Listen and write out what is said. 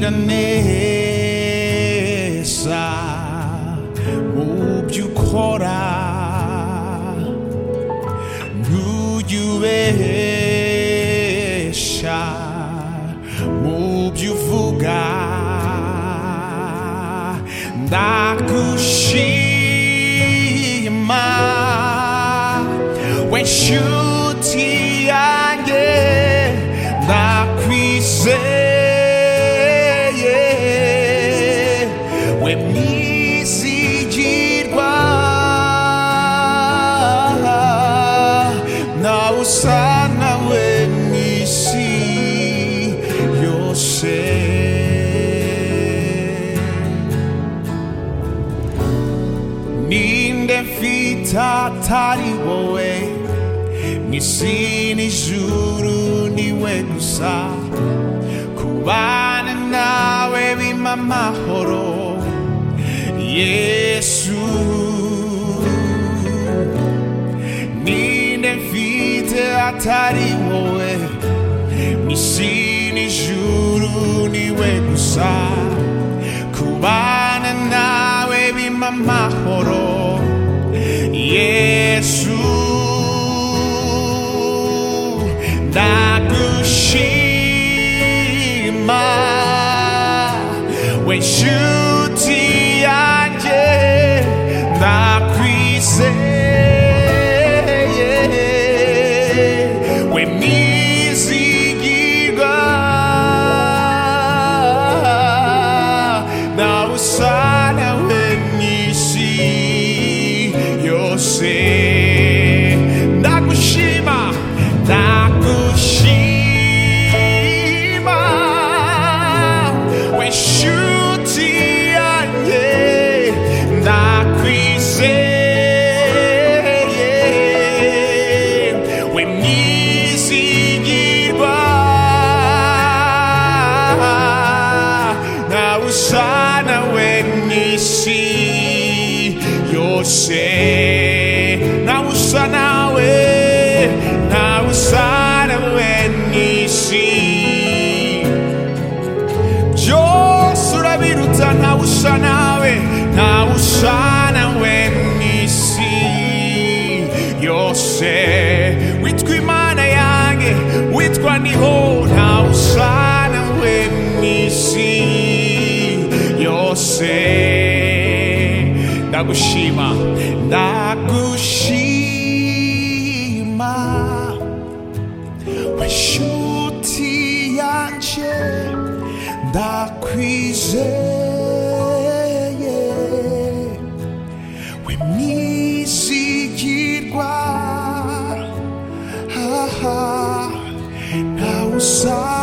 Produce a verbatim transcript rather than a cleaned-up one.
neza mu byo ukora ntujya ubesha mu byo uvuga ndagushima we nshuti yanjye ndakwizeye we mwizigirwa nawe usa nawe mw'isi yose ninde mfite atari wowe mw'isi n'ijuru niwe gusa kubana nawe bimpa amahoro Yesu ninde mfite atari wowe mw'isi n'ijuru niwe gusa kubana nawe bimpa amahoro Yesu ndagushima we nshuti yanjye ndakwizeye we mwizigirwa nawe usa nawe mw'isi yose ndagushima ndagushima we nshuti yanjye ndakwizeye we mwizigirwa nawe usa nawe mw'isi yose nawe usa nawe nawe usa nawe mw'isi byose urabiruta nawe usa nawe nawe usa nawe mw'isi yose witwa Imana yanjye witwa niho nawe usa nawe mw'isi yose ndagushima ndagushima we nshuti yanjye ndakwizeye we mwizigirwa nawe usa